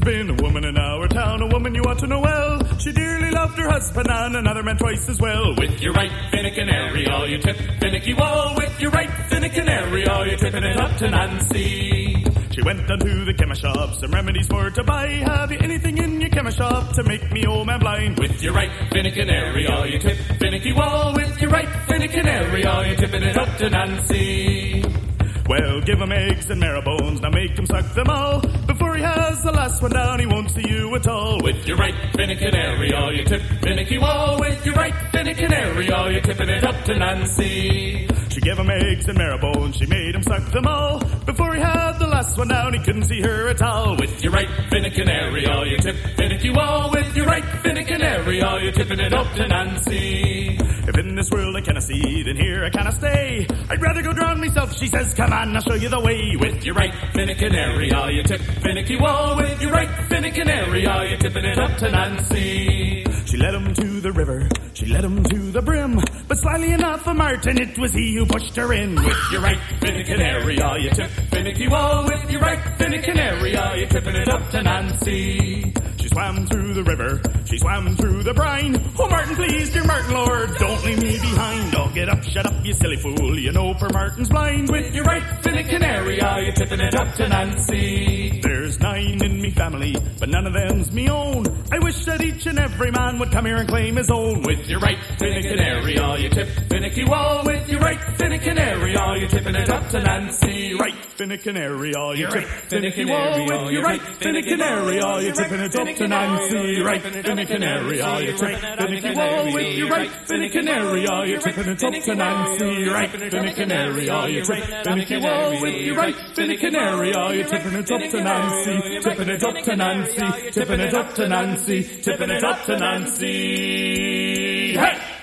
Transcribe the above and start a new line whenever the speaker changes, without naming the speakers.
been a woman in our town, a woman you ought to know well. She dearly loved her husband and another man twice as well. With your right finny canary, all you tip finicky wall. With your right finny canary, all you tipping it up to Nancy. She went down to the chemist shop, some remedies for to buy. Have you anything in your chemist shop to make me old man blind? With your right finny canary, all you tip finicky wall. With your right finny canary, all you tipping it up to Nancy. Well, give him eggs and marrow-bones, now make him suck them all. Before he has the last one down, he won't see you at all. With your right finny canary, all you tip finicky wall. With your right finny canary, all you tipping it up to Nancy. She gave him eggs and marrow-bones, she made him suck them all. Before he had the last one down, he couldn't see her at all. With your right finny canary, all you tip finicky wall. With your right finny canary, all you tipping it up to Nancy. If in this world I cannot see, then here I cannot stay. I'd rather go drown myself, she says, come on, I'll show you the way. With your right finny canary, all you tip finicky wall. With your right finny canary, all you tipping it up to Nancy. She led him to the river, she led him to the brim, but slyly enough, Martin, it was he who pushed her in. With your right finny canary, all you tip finicky wall. With your right finny canary, all you tipping it up to Nancy. She swam through the river, she swam through the brine. Oh, Martin, please, dear Martin, Lord, don't leave me behind. Oh, get up, shut up, you silly fool, you know for Martin's blind. With your right finny canary, all you tipping it up to Nancy. There's 9 in me family, but none of them's me own. I wish that each and every man would come here and claim his own. With your right finny canary, all you tip finicky wall. With your right finny canary, all you tipping it up to Nancy. Right finny canary, all you tip finicky wall. With your right finny canary, all you tipping it up to Nancy. Right finny canary, all you tip finicky wall. With your right finny canary, all you tipping it up to Nancy. Right finny canary, all you tip finicky wall. With your right finny canary, all you tipping it up to Nancy. Tipping it up to Nancy, tipping it up to Nancy, tipping it up to Nancy. Hey!